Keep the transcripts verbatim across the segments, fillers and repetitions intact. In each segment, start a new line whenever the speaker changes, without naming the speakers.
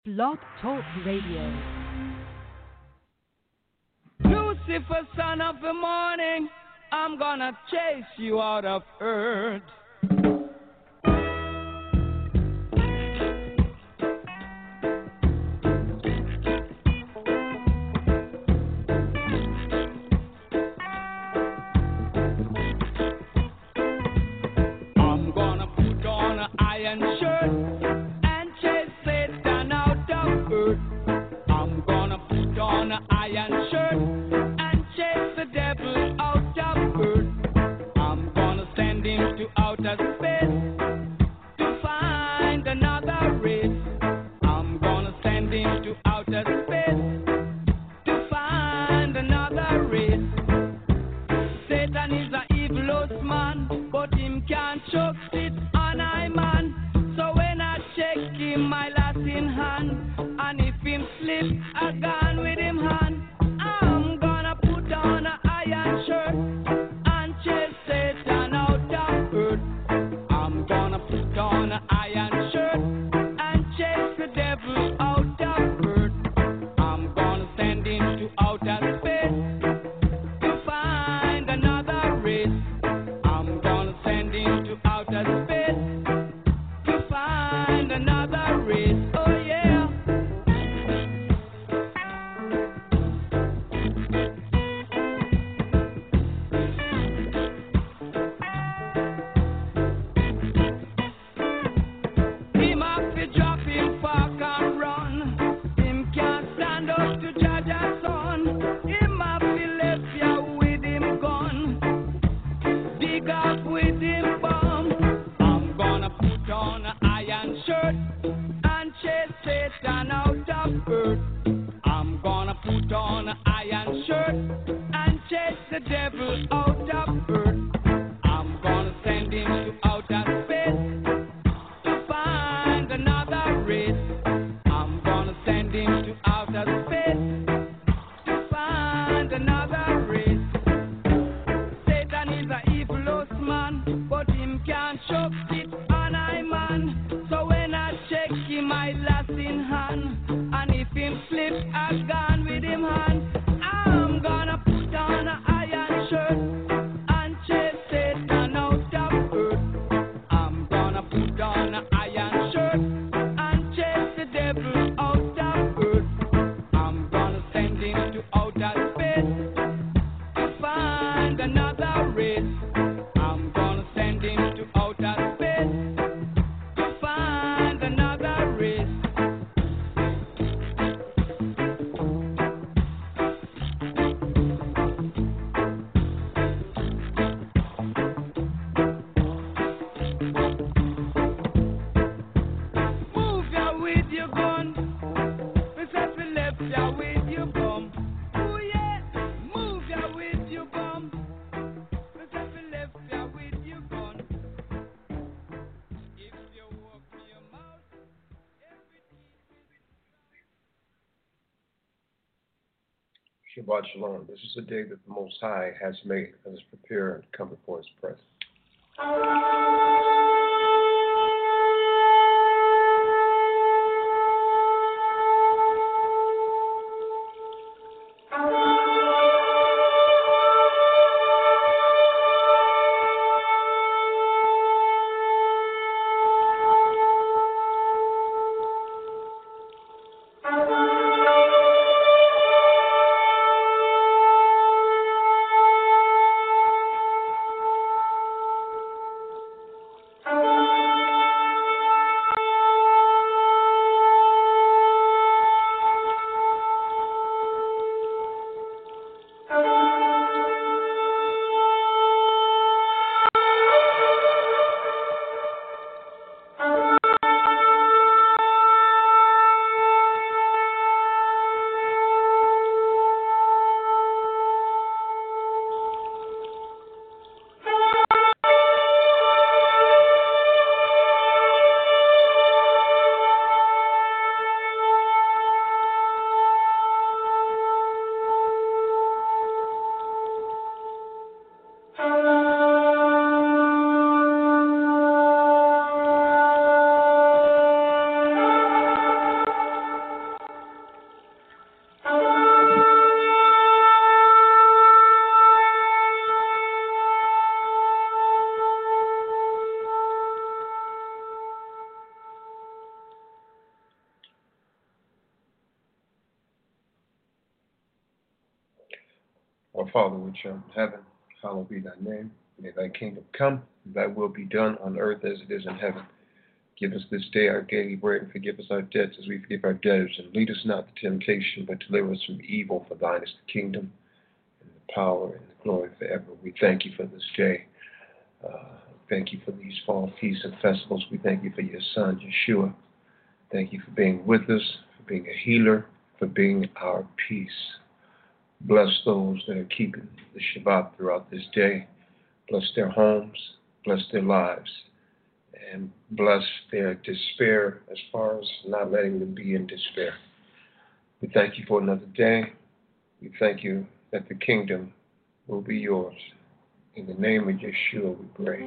Blog Talk Radio.
Lucifer, son of the morning, I'm gonna chase you out of earth. I'm gonna put on an iron shirt and chase Satan out of earth. I'm gonna put on an iron shirt and chase the devil out of earth. I'm gonna send him to outer space to find another race. I'm gonna send him to outer space to find another race. Satan is a evilous man, but him can't choke it on I man. So when I check him, my last in hand, and if him slip, I gone with him hand. I'm gonna put on a iron shirt and chase Satan out of earth. I'm gonna put on a iron shirt and chase the devil out of earth. I'm gonna send him to outer space to find another race. I'm gonna send him to outer space to find another race. Oh yeah. Him have to drop him park and run. Him can't stand up to judge a son. Him have to left ya with him gun. Dig up with him bomb. I'm gonna put on an iron shirt and chase Satan out of earth. I'm gonna put on an iron shirt and chase the devil out of earth. I'm gonna send him to outer space to find another race. I'm gonna send him to outer space to find another race. Satan is a evilous man, but him can't choke it on I man. So when I check him, I last in hand, and if him slip, I gone with him hand. I'm gonna put on an iron shirt and chase Satan out of earth. I'm gonna put on an iron shirt and chase the devil out of earth. I'm gonna send him to outer space to find another race. I'm gonna send him to outer space to find another race. Move ya with your gun. We said we left ya with your bum. Oh yeah, move ya with your bum. We said we left ya with your gun. If you open your mouth, everything.
Shabbat Shalom. This is the day that the Most High has made. Let us prepare and come before His presence. Our Father which art in heaven, hallowed be thy name. May thy kingdom come, thy will be done on earth as it is in heaven. Give us this day our daily bread, and forgive us our debts as we forgive our debtors. And lead us not to temptation, but deliver us from evil. For thine is the kingdom, and the power, and the glory forever. We thank you for this day. Uh, thank you for these fall feasts and festivals. We thank you for your Son, Yeshua. Thank you for being with us, for being a healer, for being our peace. Bless those that are keeping the Shabbat throughout this day. Bless their homes, bless their lives, and bless their despair as far as not letting them be in despair. We thank you for another day. We thank you that the kingdom will be yours. In the name of Yeshua we pray.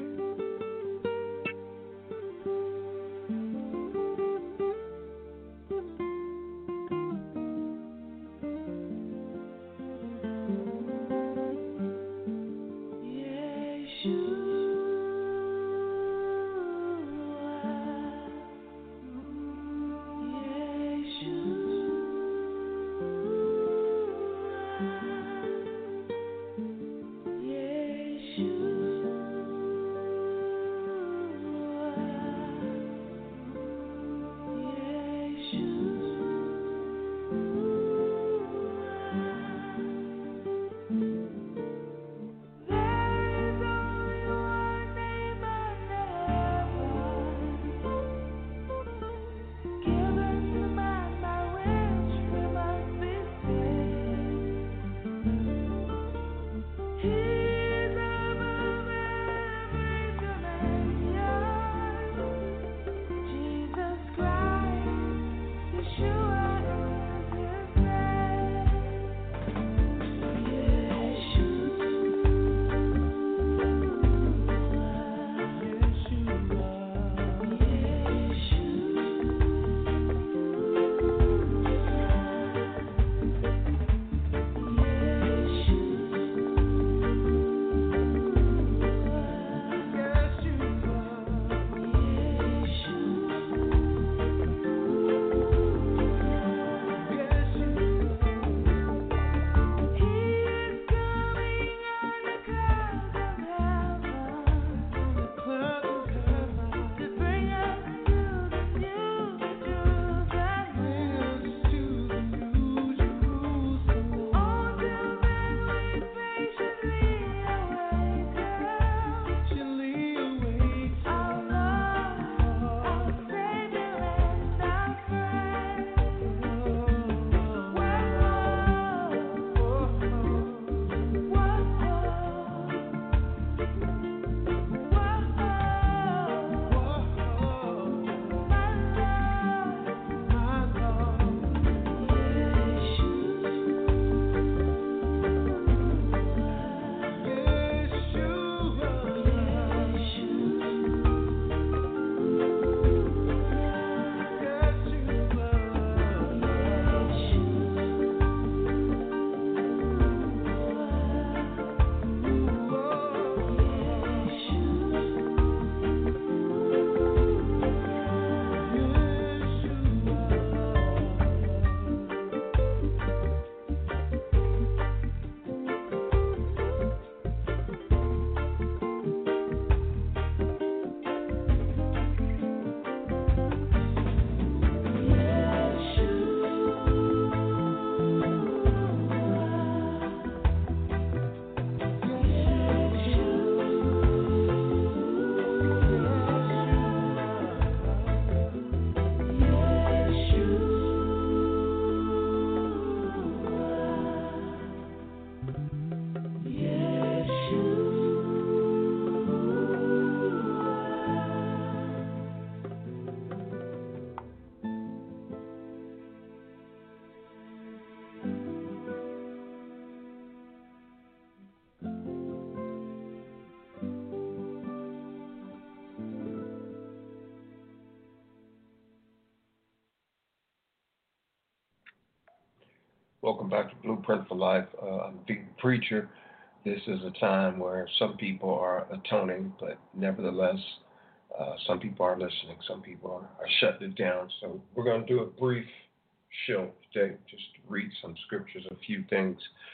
Welcome back to Blueprint for Life. Uh, I'm Big Preacher. This is a time where some people are atoning, but nevertheless, uh, some people are listening. Some people are, are shutting it down. So we're going to do a brief show today, just to read some scriptures, a few things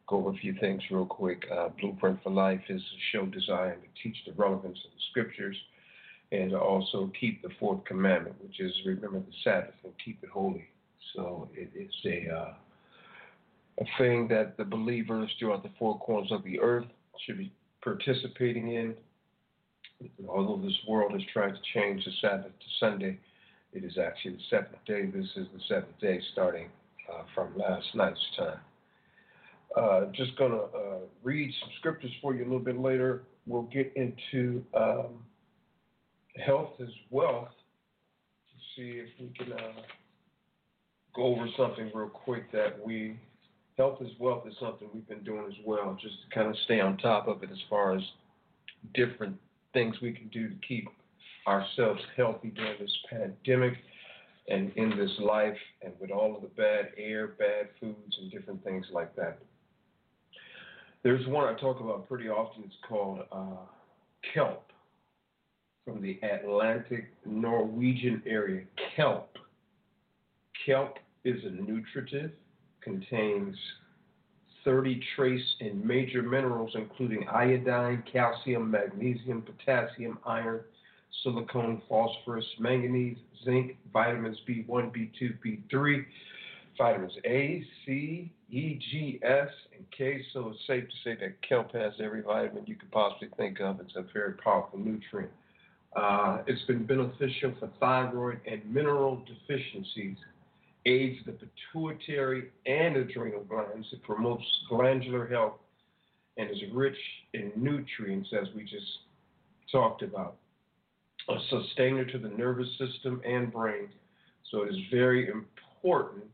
go over a few things real quick. Uh, Blueprint for Life is a show designed to teach the relevance of the scriptures and to also keep the fourth commandment, which is remember the Sabbath and keep it holy. So it, it's a uh, a thing that the believers throughout the four corners of the earth should be participating in. Although this world has tried to change the Sabbath to Sunday, it is actually the seventh day. This is the seventh day starting uh, from last night's time. Uh, just going to uh, read some scriptures for you a little bit later. We'll get into um, health as wealth to see if we can uh, go over something real quick that we, health as wealth is something we've been doing as well, just to kind of stay on top of it as far as different things we can do to keep ourselves healthy during this pandemic and in this life and with all of the bad air, bad foods, and different things like that. There's one I talk about pretty often. It's called uh, kelp, from the Atlantic Norwegian area. Kelp. Kelp is a nutritive, contains thirty trace and major minerals, including iodine, calcium, magnesium, potassium, iron, silicone, phosphorus, manganese, zinc, vitamins B one, B two, B three, vitamins A, C, E, G, S, and K. So it's safe to say that kelp has every vitamin you could possibly think of. It's a very powerful nutrient. Uh, it's been beneficial for thyroid and mineral deficiencies, aids the pituitary and adrenal glands. It promotes glandular health and is rich in nutrients, as we just talked about. A sustainer to the nervous system and brain. So it is very important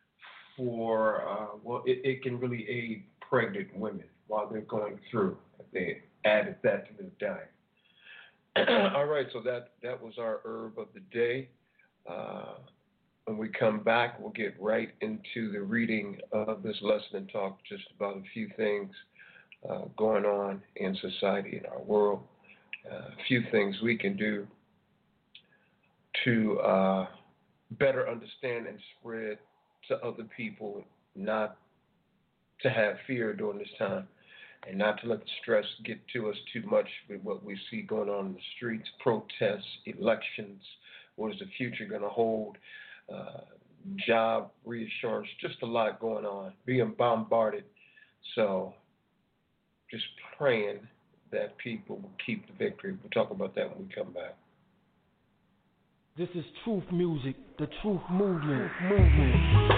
for, uh, well, it, it can really aid pregnant women while they're going through. If they added that to their diet. All right, so that, that was our herb of the day. Uh, when we come back, we'll get right into the reading of this lesson and talk just about a few things uh, going on in society, in our world. Uh, a few things we can do to uh, better understand and spread to other people, not to have fear during this time, and not to let the stress get to us too much with what we see going on in the streets, protests, elections, what is the future going to hold, uh, job reassurance, just a lot going on, being bombarded. So just praying that people will keep the victory. We'll talk about that when we come back.
This is Truth Music, the Truth Movement. Movement.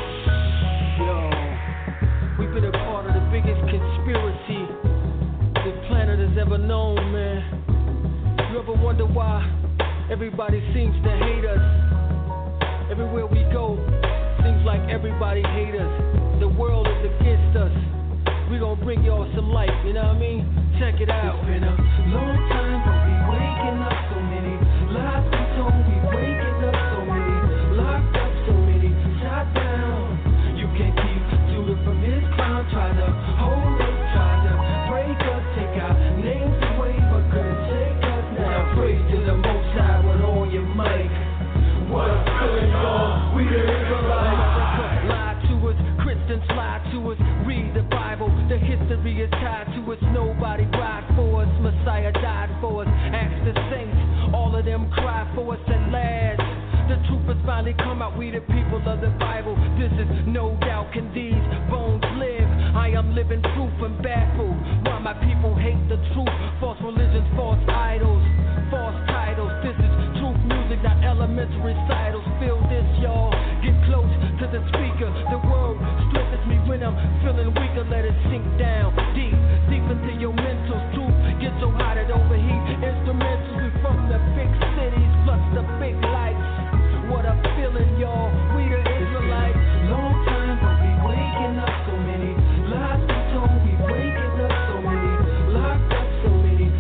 Yo, we've been a part of the biggest conspiracy this planet has ever known, man. You ever wonder why everybody seems to hate us? Everywhere we go, seems like everybody hates us. The world is against us. We gonna bring y'all some light, you know what I mean? Check it out.
It's been a long time, but we waking up. So many lies we told, we waking up. So many locked up, so many shot down. You can't keep Judah from his crown. Try to hold us, try to break us, take our names away, but couldn't take us. Now praise to the Most High with all your might. What up, good y'all? We the Israelites.
Lie to us, Christians lie to us. Read the Bible, the history is tied to us. Nobody died for us, Messiah died for us. Ask the saints, all of them cry for us at last. The truth has finally come out, we the people of the Bible. This is no doubt, can these bones live? I am living proof and baffled why my people hate the truth. False religions, false idols, false titles. This is truth music, not elementary recitals. Feel this, y'all, get close to the speaker. The word strengthens me when I'm feeling weaker. Let it sink down deep, deep into your mentals. Truth gets so hot it overheat. Instrumentals, we from the big cities plus the big lights. What I'm feeling, y'all, we the Israelites.
Long time, but we waking up. So many lies we told, we waking up. So many locked up, so many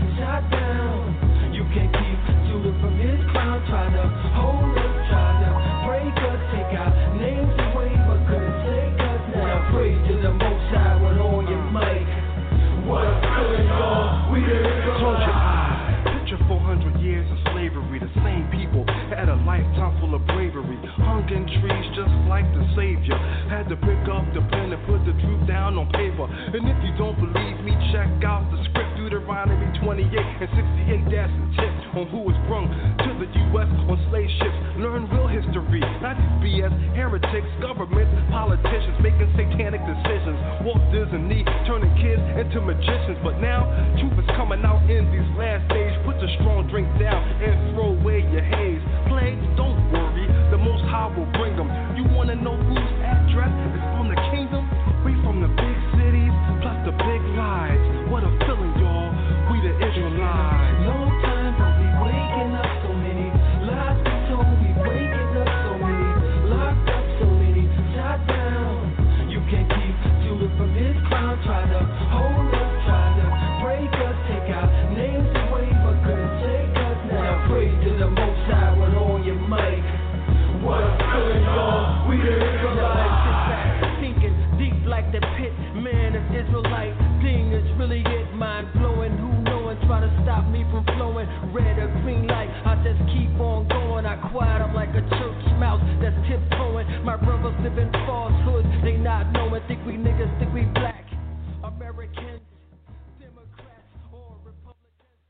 enslaved you. Had to pick up the pen and put the truth down on paper. And if you don't believe me, check out the script, Deuteronomy twenty-eight and sixty-eight. That's the tip on who was brung to the U S on slave ships. Learn real history, not these B S heretics, governments, politicians making satanic decisions. Walt Disney turning kids into magicians. But now, truth is coming out in these last days. Put the strong drink down and throw away your haze. Plagues, don't worry, the Most High will bring them. You wanna know whose address is from the kingdom? We from the big cities, plus the big lies. What a feeling, y'all, we the Israelites.
Long time, but we waking up so many lies we told. We waking up so many, locked up so many, shot down. You can't keep Judah from his crown. Try to hold us, try to break us, take our names away, but couldn't take us. Now praise to the Most High with all your might. What a feeling, y'all, we the Israelites. Sit back, thinking deep like the pit. Man, if Israelite thing is really it, mind blowing. Who knowing, try to stop me from flowing. Red or green light, I just keep on going. I quiet, I'm like a church mouse that's tiptoeing. My brothers live in falsehoods, they not knowing. Think we niggas, think we black Americans, Democrats or Republicans.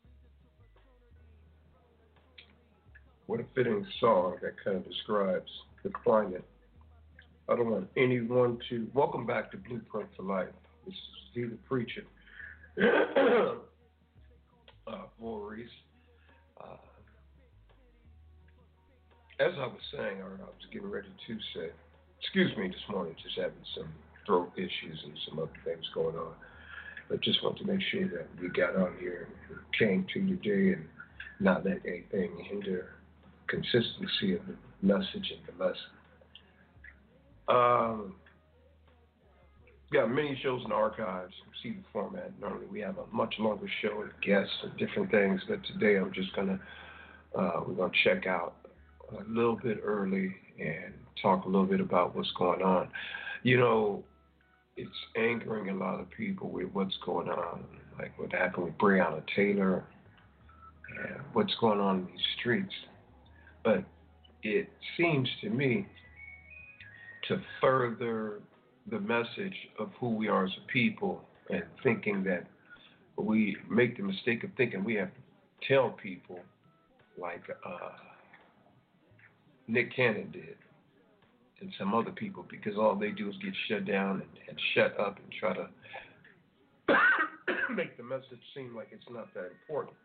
What a fitting song that kind of describes the climate. I don't want anyone to... Welcome back to Blueprint for Life. This is he the preacher. uh, Voorhees. Uh, as I was saying, or I was getting ready to say, excuse me this morning, just having some throat issues and some other things going on. But just want to make sure that we got on here and came to today and not let anything hinder consistency of the message and the lesson. Um, we got many shows in the archives. See the format. Normally we have a much longer show with guests and different things, but today I'm just gonna uh, we're gonna check out a little bit early and talk a little bit about what's going on. You know, it's angering a lot of people with what's going on, like what happened with Breonna Taylor and what's going on in these streets. But it seems to me to further the message of who we are as a people and thinking that we make the mistake of thinking we have to tell people like uh, Nick Cannon did and some other people, because all they do is get shut down and, and shut up and try to make the message seem like it's not that important.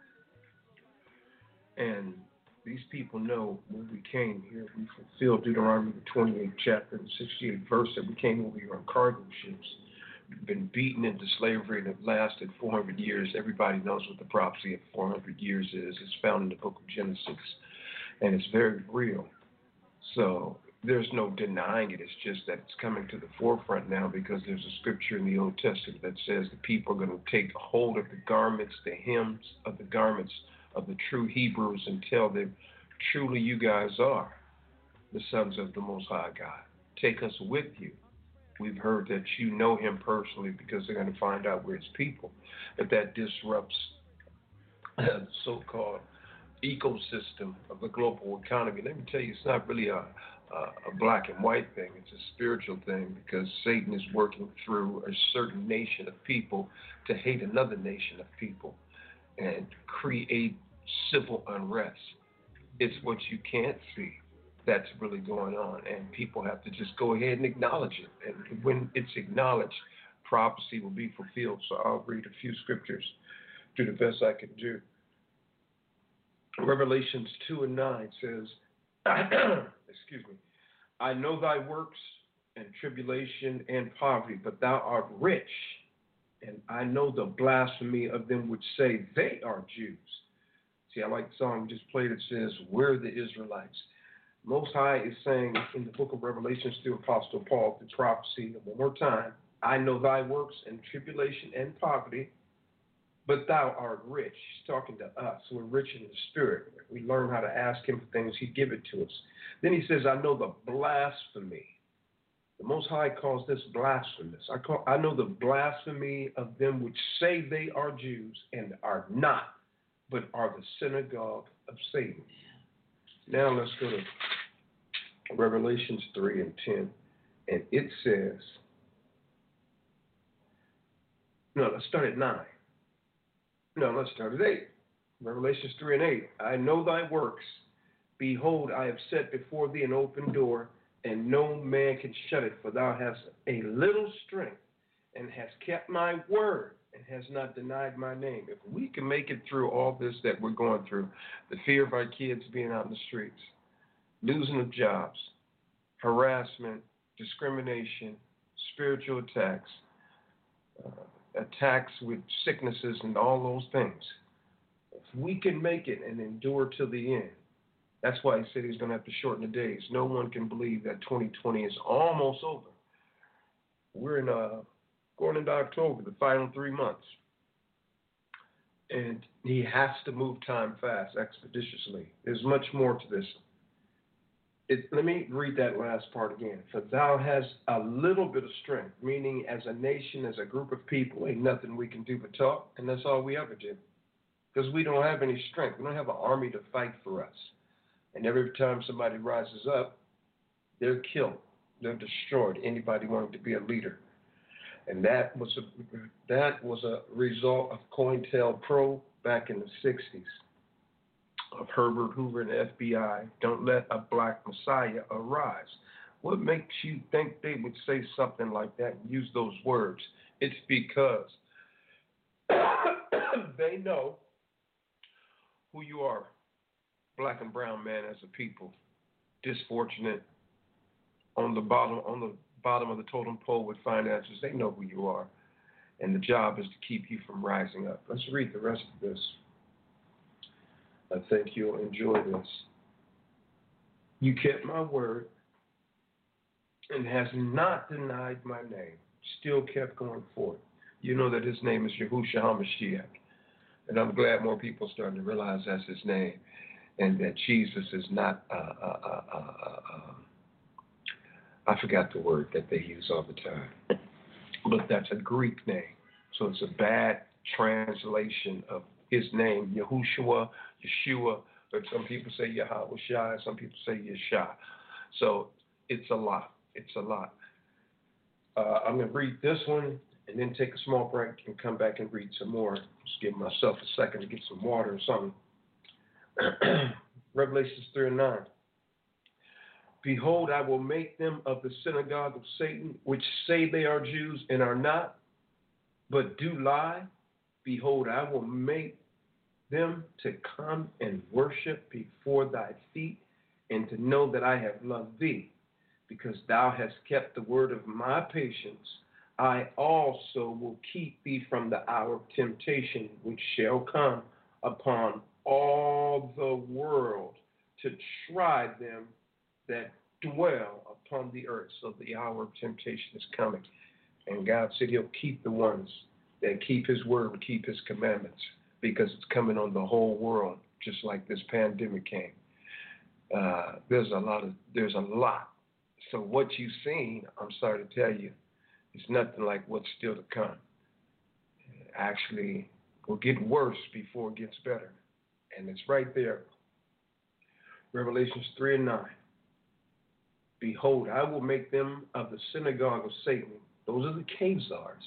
And these people know when we came here, we fulfilled Deuteronomy the twenty-eighth chapter and sixty-eighth verse that we came over here on cargo ships. We've been beaten into slavery and it lasted four hundred years. Everybody knows what the prophecy of four hundred years is. It's found in the book of Genesis, and it's very real. So there's no denying it. It's just that it's coming to the forefront now because there's a scripture in the Old Testament that says the people are going to take hold of the garments, the hems of the garments of the true Hebrews and tell them, truly you guys are the sons of the Most High God. Take us with you. We've heard that you know him personally, because they're going to find out we're his people. But that disrupts the so-called ecosystem of the global economy. Let me tell you, it's not really a, a, a black and white thing. It's a spiritual thing, because Satan is working through a certain nation of people to hate another nation of people and create civil unrest. It's what you can't see that's really going on, and people have to just go ahead and acknowledge it. And when it's acknowledged, prophecy will be fulfilled. So I'll read a few scriptures, do the best I can do. Revelations two and nine says, excuse me, I know thy works and tribulation and poverty, but thou art rich. And I know the blasphemy of them which say they are Jews. See, I like the song we just played. It says, we're the Israelites. Most High is saying in the book of Revelations through Apostle Paul, the prophecy, one more time, I know thy works and tribulation and poverty, but thou art rich. He's talking to us. We're rich in the spirit. We learn how to ask him for things, he give it to us. Then he says, I know the blasphemy. The Most High calls this blasphemous. I, call, I know the blasphemy of them which say they are Jews and are not, but are the synagogue of Satan. Now let's go to Revelations three and ten. And it says, no, let's start at nine. No, let's start at eight. Revelations three and eight. I know thy works. Behold, I have set before thee an open door, and no man can shut it, for thou hast a little strength, and hast kept my word, and hast not denied my name. If we can make it through all this that we're going through, the fear of our kids being out in the streets, losing of jobs, harassment, discrimination, spiritual attacks, uh, attacks with sicknesses and all those things, if we can make it and endure till the end, that's why he said he's going to have to shorten the days. No one can believe that twenty twenty is almost over. We're in uh, going into October, the final three months. And he has to move time fast, expeditiously. There's much more to this. It, let me read that last part again. For thou hast a little bit of strength, meaning as a nation, as a group of people, ain't nothing we can do but talk, and that's all we ever do. Because we don't have any strength. We don't have an army to fight for us. And every time somebody rises up, they're killed. They're destroyed. Anybody wanting to be a leader. And that was a, that was a result of COINTELPRO back in the sixties. Of Herbert Hoover and the F B I. Don't let a black messiah arise. What makes you think they would say something like that and use those words? It's because they know who you are. Black and brown man as a people, disfortunate, on the bottom on the bottom of the totem pole with finances. They know who you are, and the job is to keep you from rising up. Let's read the rest of this. I think you'll enjoy this. You kept my word and has not denied my name. Still kept going forward. You know that his name is Yahushua HaMashiach, and I'm glad more people are starting to realize that's his name. And that Jesus is not, uh, uh, uh, uh, uh, I forgot the word that they use all the time, but that's a Greek name. So it's a bad translation of his name, Yahushua, Yeshua, but some people say Yahweh Shai, some people say Yeshua. So it's a lot. It's a lot. Uh, I'm going to read this one and then take a small break and come back and read some more. Just give myself a second to get some water or something. Revelations three and nine. Behold, I will make them of the synagogue of Satan, which say they are Jews and are not, but do lie. Behold, I will make them to come and worship before thy feet, and to know that I have loved thee, because thou hast kept the word of my patience. I also will keep thee from the hour of temptation, which shall come upon all the world to try them that dwell upon the earth. So the hour of temptation is coming. And God said he'll keep the ones that keep his word and keep his commandments, because it's coming on the whole world, just like this pandemic came. Uh, there's a lot of, there's a lot. So what you've seen, I'm sorry to tell you, is nothing like what's still to come. Actually, will get worse before it gets better. And it's right there. Revelations three and nine. Behold, I will make them of the synagogue of Satan. Those are the Khazars.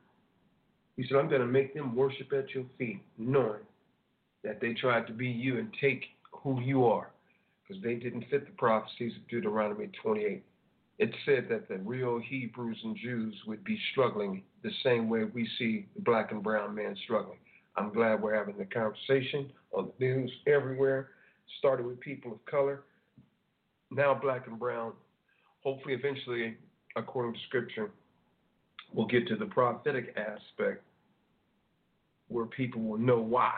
He said, I'm going to make them worship at your feet, knowing that they tried to be you and take who you are, because they didn't fit the prophecies of Deuteronomy twenty-eight. It said that the real Hebrews and Jews would be struggling the same way we see the black and brown man struggling. I'm glad we're having the conversation on the news everywhere. Started with people of color, now black and brown. Hopefully, eventually, according to Scripture, we'll get to the prophetic aspect where people will know why.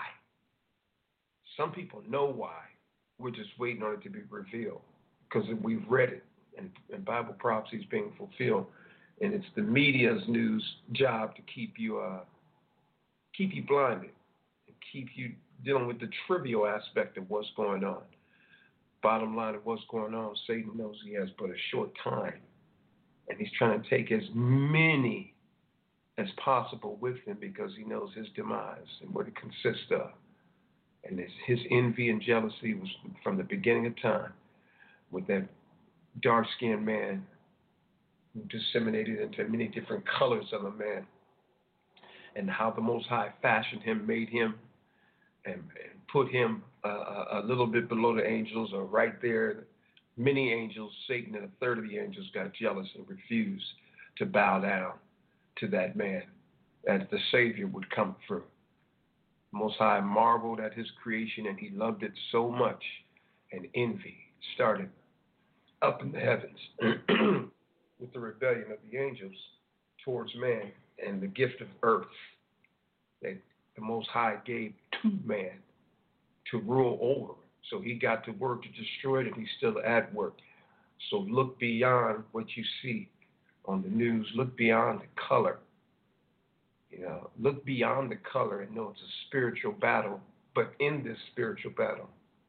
Some people know why. We're just waiting on it to be revealed, because we've read it, and, and Bible prophecy is being fulfilled. And it's the media's news job to keep you uh, keep you blinded, and keep you dealing with the trivial aspect of what's going on. Bottom line of what's going on, Satan knows he has but a short time, and he's trying to take as many as possible with him, because he knows his demise and what it consists of. And his, his envy and jealousy was from the beginning of time, with that dark-skinned man who disseminated into many different colors of a man, and how the Most High fashioned him, made him, and, and put him uh, a little bit below the angels, or right there. Many angels, Satan and a third of the angels, got jealous and refused to bow down to that man, that the Savior would come through. The Most High marveled at his creation, and he loved it so much, and envy started up in the heavens with the rebellion of the angels towards man and the gift of earth that the Most High gave to man to rule over. So he got to work to destroy it, and he's still at work. So look beyond what you see on the news. Look beyond the color. You know, look beyond the color and know it's a spiritual battle. But in this spiritual battle,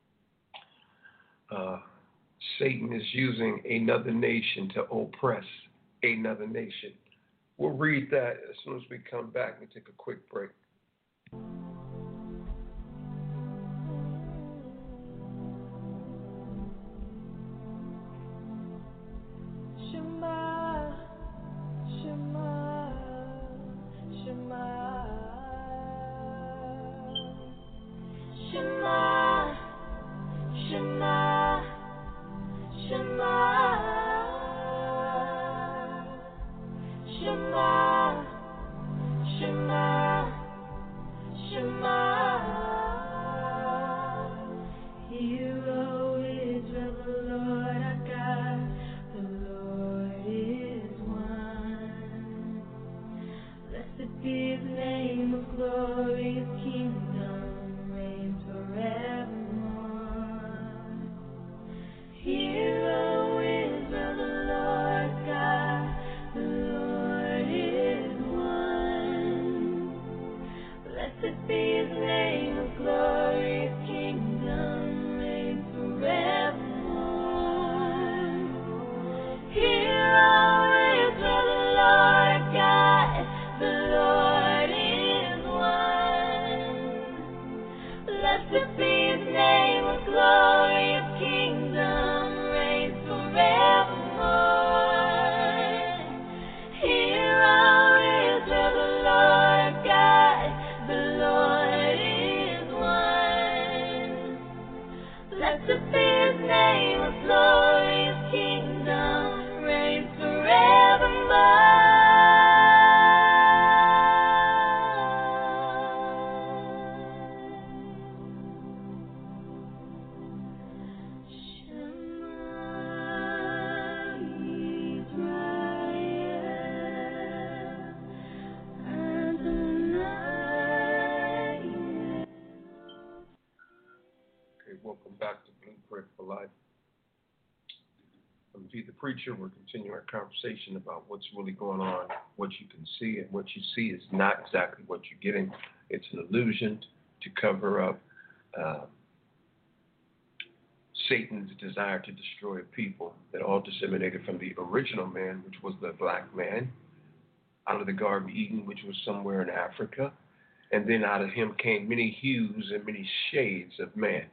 uh, Satan is using another nation to oppress another nation. We'll read that as soon as we come back and take a quick break. The Preacher. We're continuing our conversation about what's really going on, what you can see, and what you see is not exactly what you're getting. It's an illusion to cover up uh, Satan's desire to destroy a people that all disseminated from the original man, which was the black man, out of the Garden of Eden, which was somewhere in Africa, and then out of him came many hues and many shades of man.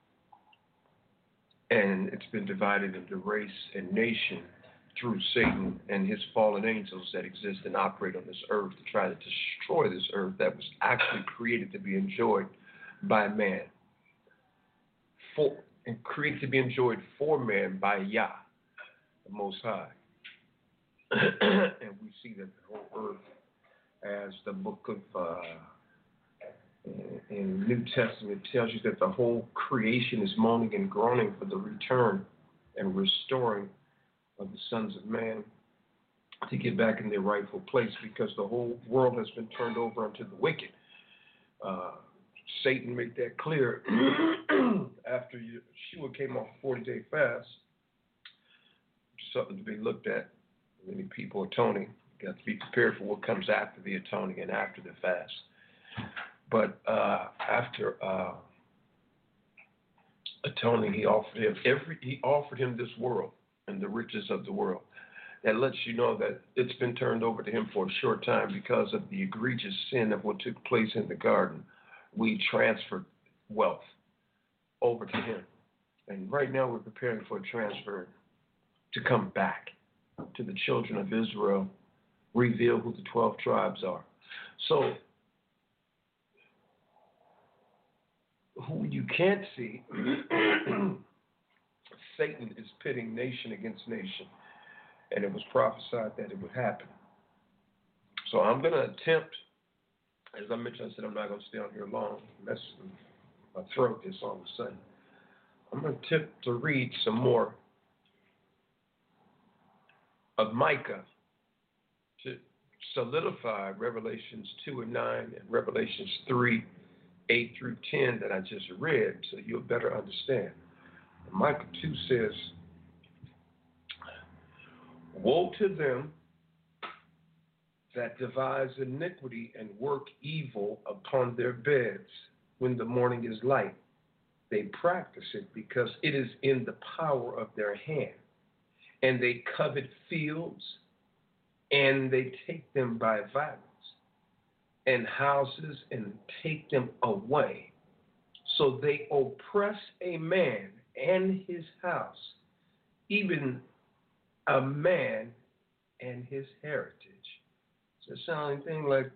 And it's been divided into race and nation through Satan and his fallen angels that exist and operate on this earth to try to destroy this earth that was actually created to be enjoyed by man. For, and created to be enjoyed for man by Yah, the Most High. And we see that the whole earth, as the book of uh, in the New Testament tells you that the whole creation is moaning and groaning for the return and restoring of the sons of man to get back in their rightful place, because the whole world has been turned over unto the wicked. Uh, Satan made that clear after Yeshua came off a forty-day fast. Something to be looked at. Many people atoning. You got to be prepared for what comes after the atoning and after the fast. But uh, after uh, atoning, he offered him every. He offered him this world and the riches of the world. That lets you know that it's been turned over to him for a short time because of the egregious sin of what took place in the garden. We transferred wealth over to him, and right now we're preparing for a transfer to come back to the children of Israel, reveal who the twelve tribes are. So, who you can't see, Satan is pitting nation against nation, and it was prophesied that it would happen. So I'm going to attempt, as I mentioned, I said I'm not going to stay on here long, mess my throat this all of a sudden. I'm going to attempt to read some more of Micah to solidify Revelations two and nine and Revelations three, eight through ten that I just read, so you'll better understand. Micah two says, woe to them that devise iniquity and work evil upon their beds when the morning is light. They practice it because it is in the power of their hand. And they covet fields, and they take them by violence, and houses, and take them away. So they oppress a man and his house, even a man and his heritage. Does that sound anything like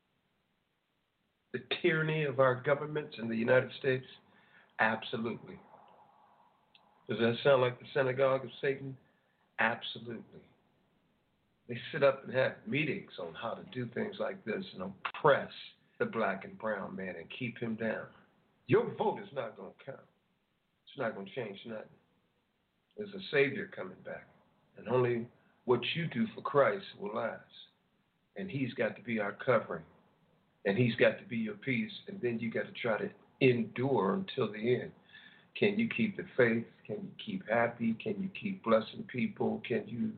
the tyranny of our governments in the United States? Absolutely. Does that sound like the synagogue of Satan? Absolutely. They sit up and have meetings on how to do things like this and oppress the black and brown man and keep him down. Your vote is not going to count. It's not going to change nothing. There's a Savior coming back, and only what you do for Christ will last. And he's got to be our covering, and he's got to be your peace, and then you got to try to endure until the end. Can you keep the faith? Can you keep happy? Can you keep blessing people? Can you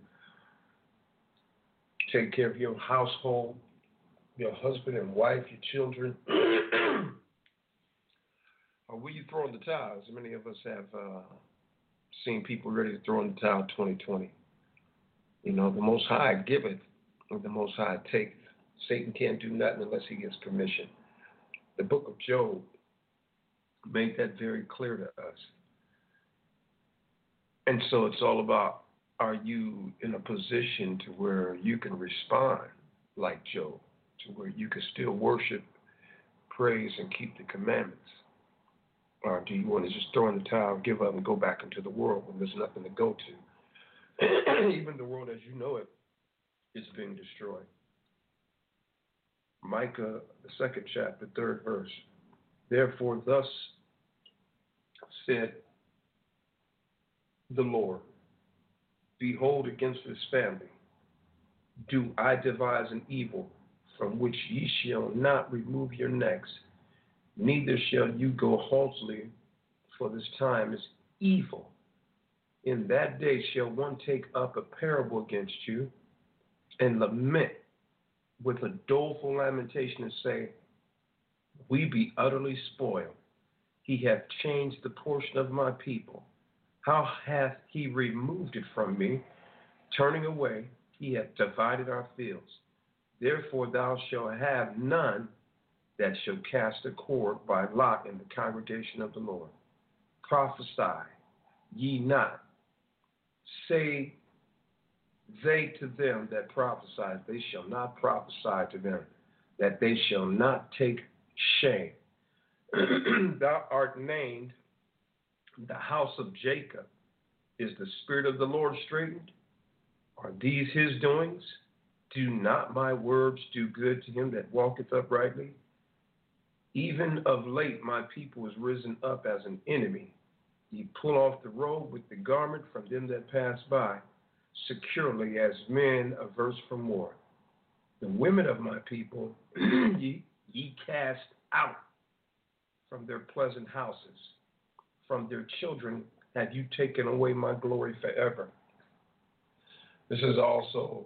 take care of your household, your husband and wife, your children? Or will you throw in the towel? As many of us have uh, seen people ready to throw in the towel twenty twenty. You know, the Most High giveth, and the Most High taketh. Satan can't do nothing unless he gets permission. The book of Job made that very clear to us. And so it's all about, are you in a position to where you can respond like Job, to where you can still worship, praise, and keep the commandments? Or do you want to just throw in the towel, give up, and go back into the world when there's nothing to go to? Even the world as you know it is being destroyed. Micah, the second chapter, third verse. Therefore, thus said the Lord, behold, against this family do I devise an evil from which ye shall not remove your necks, neither shall you go haughtily, for this time is evil. In that day shall one take up a parable against you, and lament with a doleful lamentation, and say, we be utterly spoiled. He hath changed the portion of my people. How hath he removed it from me? Turning away, he hath divided our fields. Therefore thou shalt have none that shall cast a cord by lot in the congregation of the Lord. Prophesy ye not. Say they to them that prophesy, they shall not prophesy to them, that they shall not take shame. Thou art named the house of Jacob. Is the spirit of the Lord straitened? Are these his doings? Do not my words do good to him that walketh uprightly? Even of late my people is risen up as an enemy. Ye pull off the robe with the garment from them that pass by, securely as men averse from war. The women of my people ye, ye cast out from their pleasant houses. From their children have you taken away my glory forever. This is also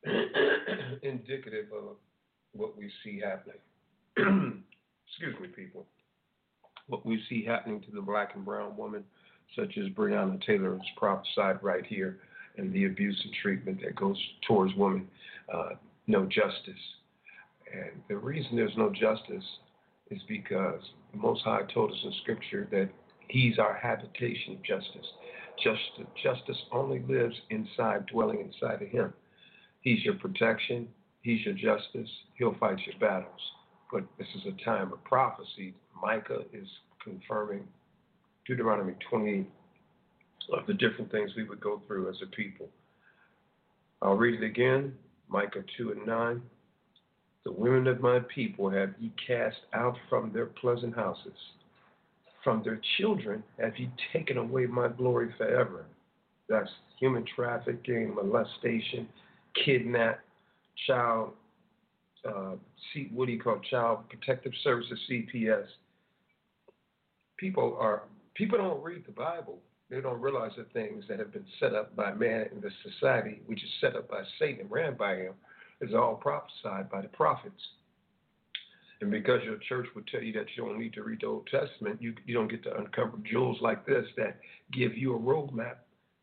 indicative of what we see happening. Excuse me, people. What we see happening to the black and brown woman, such as Breonna Taylor has prophesied right here, and the abuse and treatment that goes towards women, uh, no justice. And the reason there's no justice is because the Most High told us in Scripture that He's our habitation of justice. Justice, justice only lives inside, dwelling inside of him. He's your protection. He's your justice. He'll fight your battles. But this is a time of prophecy. Micah is confirming Deuteronomy twenty-eight of the different things we would go through as a people. I'll read it again, Micah two and nine. The women of my people have ye cast out from their pleasant houses. From their children have ye taken away my glory forever. That's human trafficking, molestation, kidnap, child, uh, C, what do you call it? Child Protective Services, C P S. People are people don't read the Bible. They don't realize the things that have been set up by man in this society, which is set up by Satan and ran by him, is all prophesied by the prophets. And because your church would tell you that you don't need to read the Old Testament, you, you don't get to uncover jewels like this that give you a roadmap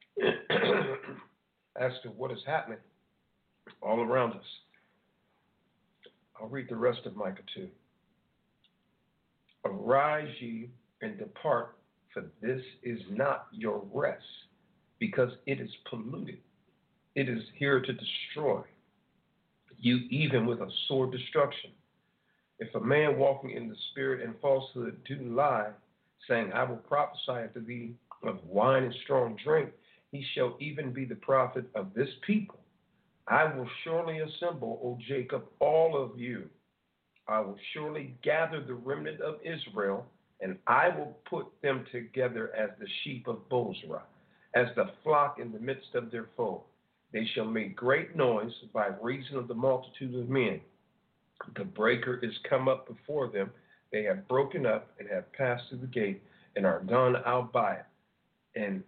as to what is happening all around us. I'll read the rest of Micah two. Arise ye and depart, for this is not your rest, because it is polluted. It is here to destroy you, even with a sore destruction. If a man walking in the spirit and falsehood do lie, saying, I will prophesy unto thee of wine and strong drink, he shall even be the prophet of this people. I will surely assemble, O Jacob, all of you. I will surely gather the remnant of Israel, and I will put them together as the sheep of Bozrah, as the flock in the midst of their fold. They shall make great noise by reason of the multitude of men. The breaker is come up before them. They have broken up and have passed through the gate and are gone out by it. And,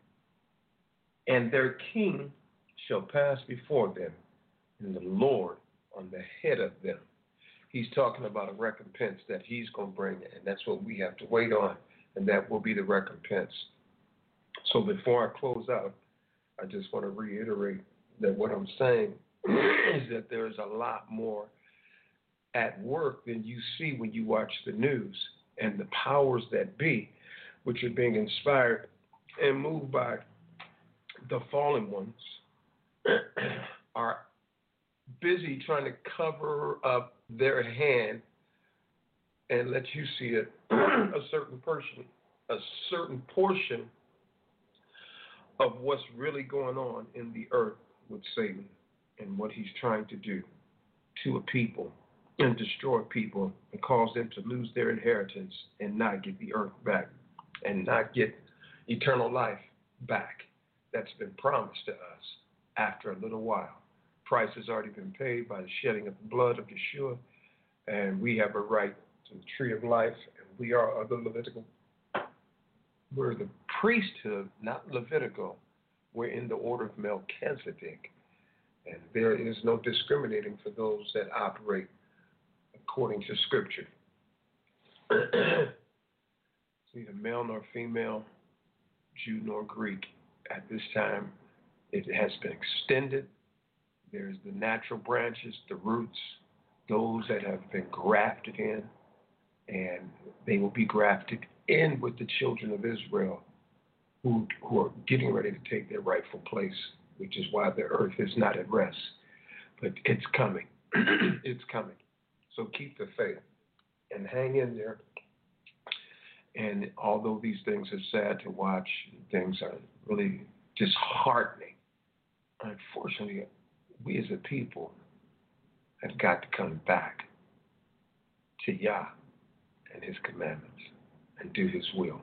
and their king shall pass before them, and the Lord on the head of them. He's talking about a recompense that he's going to bring, and that's what we have to wait on, and that will be the recompense. So before I close out, I just want to reiterate that what I'm saying is that there is a lot more at work than you see when you watch the news, and the powers that be, which are being inspired and moved by the fallen ones, are busy trying to cover up their hand and let you see it, a certain person, a certain portion of what's really going on in the earth with Satan and what he's trying to do to a people and destroy people and cause them to lose their inheritance and not get the earth back and not get eternal life back that's been promised to us after a little while. Price has already been paid by the shedding of the blood of Yeshua, and we have a right to the tree of life, and we are the Levitical. We're the priesthood, not Levitical. We're in the order of Melchizedek, and there is no discriminating for those that operate according to Scripture. It's neither male nor female, Jew nor Greek. At this time, it has been extended. There's the natural branches, the roots, those that have been grafted in, and they will be grafted in with the children of Israel who, who are getting ready to take their rightful place, which is why the earth is not at rest. But it's coming. It's coming. So keep the faith and hang in there. And although these things are sad to watch, things are really disheartening, unfortunately, we as a people have got to come back to Yah and his commandments and do his will.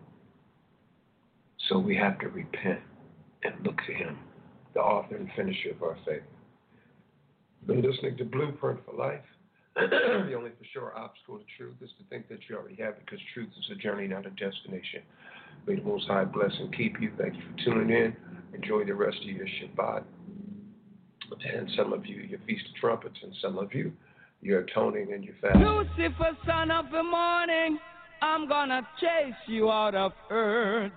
So we have to repent and look to him, the author and finisher of our faith. Been listening to Blueprint for Life. The only for sure obstacle to truth is to think that you already have it, because truth is a journey, not a destination. May the Most High bless and keep you. Thank you for tuning in. Enjoy the rest of your Shabbat. And some of you, your Feast of Trumpets, and some of you, your atoning and your fasting.
Lucifer, son of the morning, I'm gonna chase you out of earth.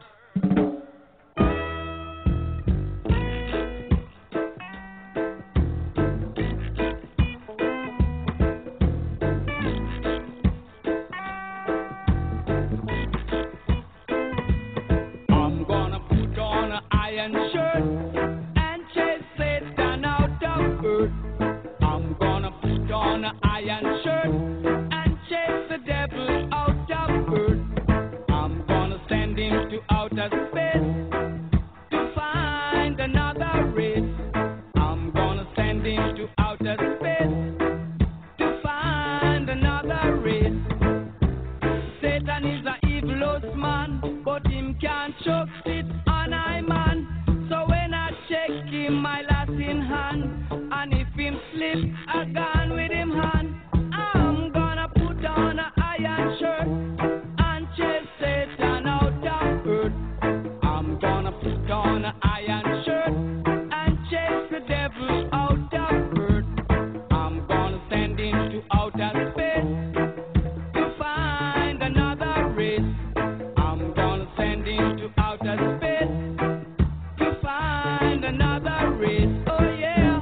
him flip a gun with him hand, I'm gonna put on a iron shirt and chase Satan out of earth. I'm gonna put on a iron shirt and chase the devil out of earth. I'm gonna send him to outer space to find another race. I'm gonna send him to outer space to find another race. Oh yeah.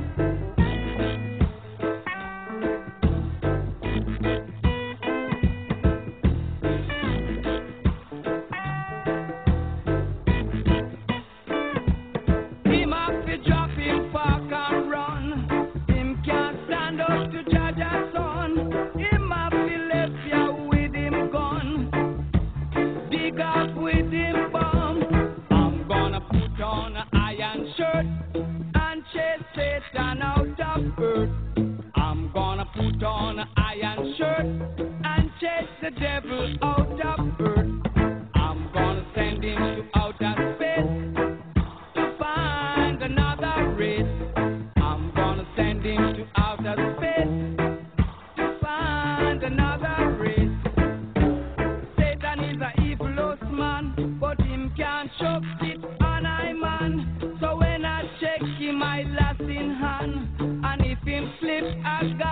Him have to drop him fork and run. Him can't stand up to judge a son. Him have to left ya with him gun. Dig up with him bomb. I'm gonna put on an iron shirt and chase Satan out of earth. I'm gonna put on an iron shirt and chase the devil out of earth. I'm gonna send him to outer space to find another race. I'm gonna send him to outer space to find another race. Satan is a evilous man, but him can't shove it on I man. So when I check him, I last in hand, and if him flip a gun